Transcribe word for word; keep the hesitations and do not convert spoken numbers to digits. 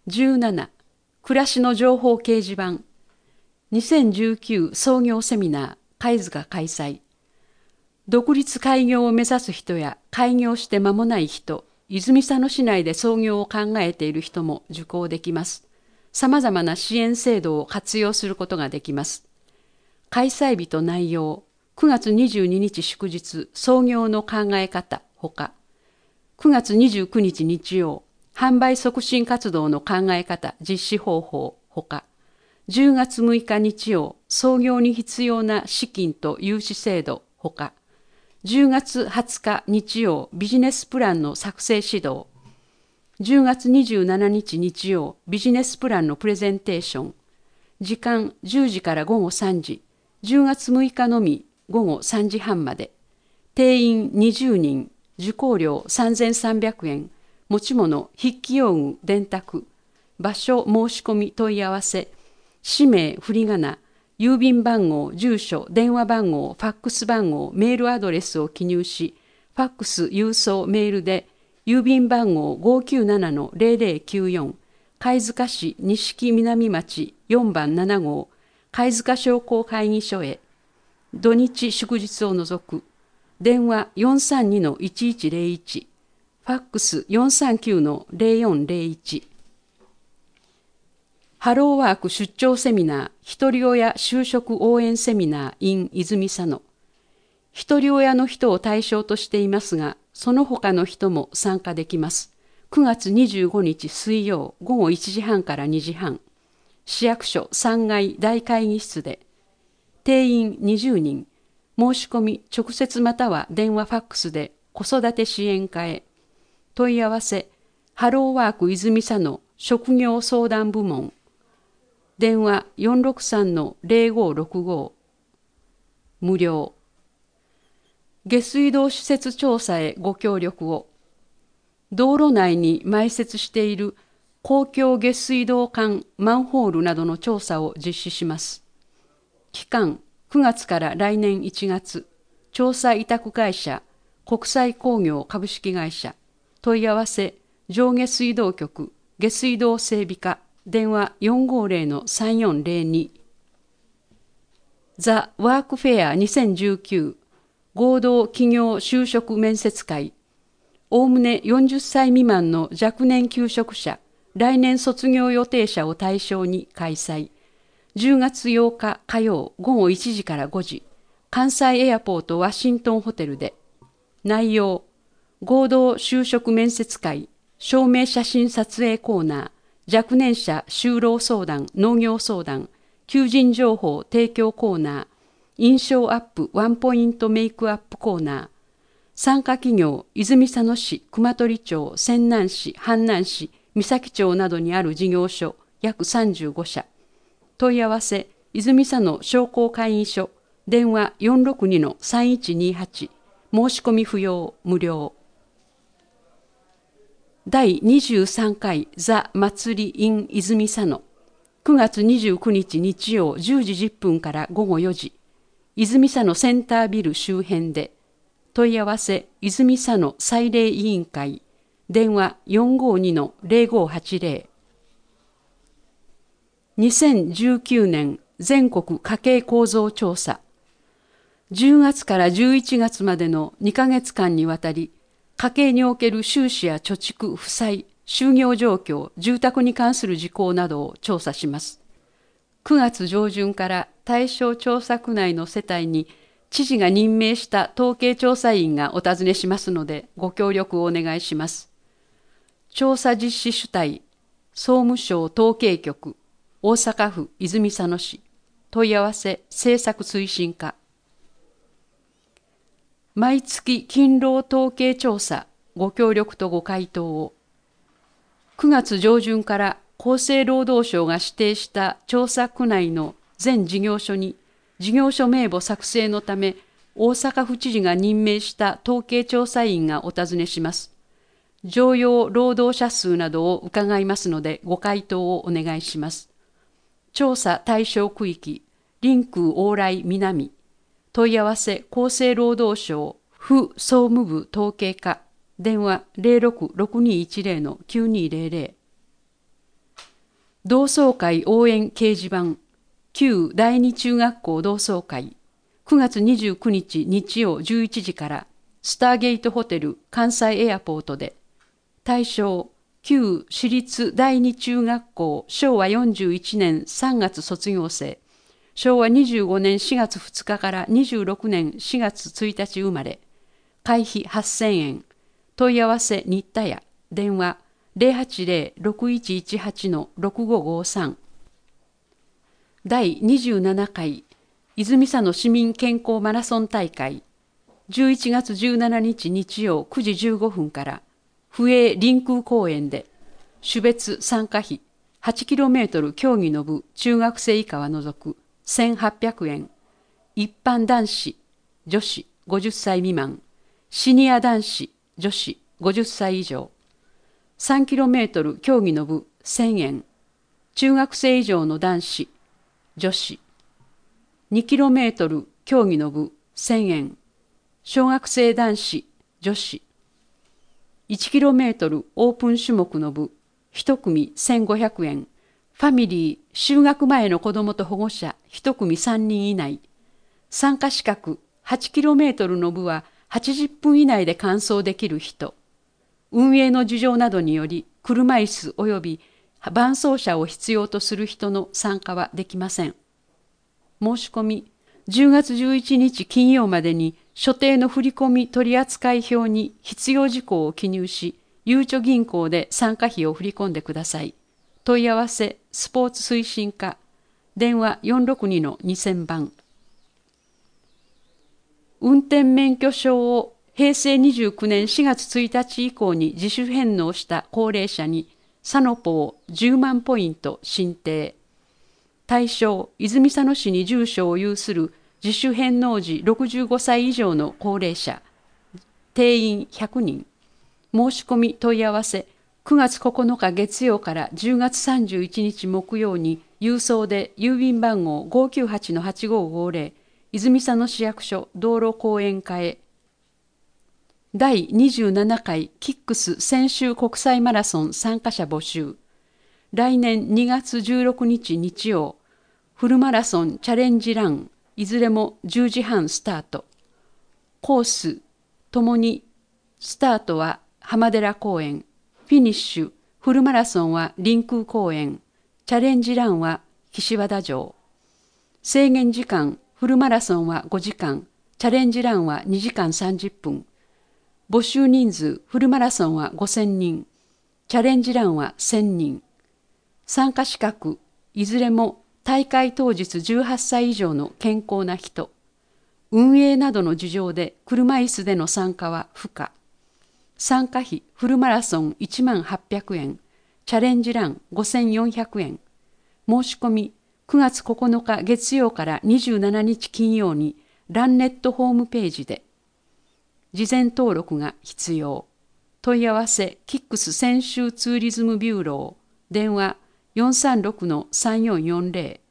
じゅうなな、暮らしの情報掲示板。にせんじゅうきゅう創業セミナー、貝塚開催。独立開業を目指す人や開業して間もない人、泉佐野市内で創業を考えている人も受講できます。さまざまな支援制度を活用することができます。開催日と内容、くがつにじゅうににち祝日、創業の考え方ほか、くがつにじゅうくにち日曜、販売促進活動の考え方、実施方法ほか、じゅうがつむいか日曜、創業に必要な資金と融資制度ほか、じゅうがつはつか日曜、ビジネスプランの作成指導、じゅうがつにじゅうしちにち日曜、ビジネスプランのプレゼンテーション、時間じゅうじからごごさんじ、じゅうがつむいかのみごごさんじはんまで、定員にじゅうにん、受講料さんぜんさんびゃくえん、持ち物、筆記用具、電卓、場所、申し込み、問い合わせ、氏名、振り仮名、郵便番号、住所、電話番号、ファックス番号、メールアドレスを記入し、ファックス、郵送、メールで、郵便番号 ごーきゅうななのゼロゼロきゅうよん、貝塚市錦南町よんばんななごう、貝塚商工会議所へ、土日祝日を除く、電話 よんさんにのいちいちゼロいち、ファックス よんさんきゅうのゼロよんゼロいち。ハローワーク出張セミナー、ひとり親就職応援セミナー in 泉佐野。ひとり親の人を対象としていますが、その他の人も参加できます。くがつにじゅうごにち水曜ごごいちじはんからにじはん。市役所さんがい大会議室で。定員にじゅうにん。申し込み直接または電話ファックスで子育て支援課へ。問い合わせ、ハローワーク泉佐野職業相談部門。電話 よんろくさんのゼロごろくご。無料。下水道施設調査へご協力を。道路内に埋設している公共下水道管、マンホールなどの調査を実施します。期間、くがつから来年いちがつ。調査委託会社、国際工業株式会社。問い合わせ、上下水道局、下水道整備課。電話 よんごゼロのさんよんゼロに。ザ・ワークフェアにせんじゅうきゅう合同企業就職面接会。おおむねよんじゅっさい未満の若年求職者、来年卒業予定者を対象に開催。じゅうがつようか火曜ごごいちじからごじ。関西エアポートワシントンホテルで。内容、合同就職面接会、証明写真撮影コーナー、若年者就労相談、農業相談、求人情報提供コーナー、印象アップワンポイントメイクアップコーナー、参加企業、泉佐野市、熊取町、泉南市、阪南市、三崎町などにある事業所約さんじゅうごしゃ。問い合わせ、泉佐野商工会議所、電話 よんろくにのさんいちにはち、申し込み不要、無料。だいにじゅうさんかいザ・祭り in 泉佐野。くがつにじゅうくにち日曜じゅうじじゅっぷんからごごよじ。泉佐野センタービル周辺で。問い合わせ、泉佐野祭礼委員会。電話 よんごにのゼロごはちゼロ。にせんじゅうきゅうねん全国家計構造調査。じゅうがつからじゅういちがつまでのにかげつかんにわたり、家計における収支や貯蓄、負債、就業状況、住宅に関する事項などを調査します。くがつ上旬から対象調査区内の世帯に知事が任命した統計調査員がお尋ねしますのでご協力をお願いします。調査実施主体、総務省統計局、大阪府泉佐野市、問い合わせ政策推進課。毎月勤労統計調査、ご協力とご回答を。くがつ上旬から厚生労働省が指定した調査区内の全事業所に事業所名簿作成のため大阪府知事が任命した統計調査員がお尋ねします。常用労働者数などを伺いますのでご回答をお願いします。調査対象区域、臨空往来南。問い合わせ厚生労働省府総務部統計課。電話 ゼロろくろくにいちゼロのきゅうにゼロゼロ。 同窓会応援掲示板、旧第二中学校同窓会、くがつにじゅうくにち日曜じゅういちじからスターゲートホテル関西エアポートで、対象、旧私立第二中学校しょうわよんじゅういちねんさんがつ卒業生、しょうわにじゅうごねんしがつふつかからにじゅうろくねんしがつついたち生まれ、会費はっせんえん、問い合わせ新田屋、電話ゼロはちゼロ ろくいちいちはち ろくごごさん。だいにじゅうななかい泉佐野市民健康マラソン大会、じゅういちがつじゅうしちにち日曜くじじゅうごふんから府営臨空公園で、種別参加費 はちキロメートル 競技の部中学生以下は除くせんはっぴゃくえん、一般男子、女子ごじゅっさい未満、シニア男子、女子ごじゅっさい以上、さんキロメートル 競技の部せんえん、中学生以上の男子、女子、にキロメートル 競技の部せんえん、小学生男子、女子、いちキロメートル オープン種目の部いち組せんごひゃくえん、ファミリー就学前の子どもと保護者いち組さんにん以内、参加資格 はちキロメートル の部ははちじゅっぷん以内で完走できる人、運営の事情などにより車椅子及び伴走者を必要とする人の参加はできません。申し込み、じゅうがつじゅういちにち金曜までに所定の振込取扱表に必要事項を記入し、ゆうちょ銀行で参加費を振り込んでください。問い合わせ、スポーツ推進課、電話 よんろくにのにせんばん。運転免許証をへいせいにじゅうきゅうねんしがつついたち以降に自主返納した高齢者に、サノポーじゅうまんポイント申請。対象、泉佐野市に住所を有する自主返納時ろくじゅうごさい以上の高齢者、定員ひゃくにん。申し込み問い合わせ、くがつここのか月曜からじゅうがつさんじゅういちにち木曜に郵送で郵便番号 ごーきゅうはちのはちごーごーぜろ、泉佐野市役所道路公園課へ。だいにじゅうななかいキックス泉州国際マラソン参加者募集。来年にがつじゅうろくにち日曜、フルマラソンチャレンジラン、いずれもじゅうじはんスタート。コースともに、スタートは浜寺公園、フィニッシュ、フルマラソンは臨空公園、チャレンジランは岸和田城。制限時間、フルマラソンはごじかん、チャレンジランはにじかんさんじゅっぷん。募集人数、フルマラソンはごせんにん、チャレンジランはせんにん。参加資格、いずれも大会当日じゅうはっさい以上の健康な人。運営などの事情で車椅子での参加は不可。参加費、フルマラソンいちまんはっぴゃくえん、チャレンジランごせんよんひゃくえん。申し込み、くがつここのか月曜からにじゅうしちにち金曜にランネットホームページで。事前登録が必要。問い合わせ、キックス泉州ツーリズムビューロー、電話 よんさんろくのさんよんよんぜろ。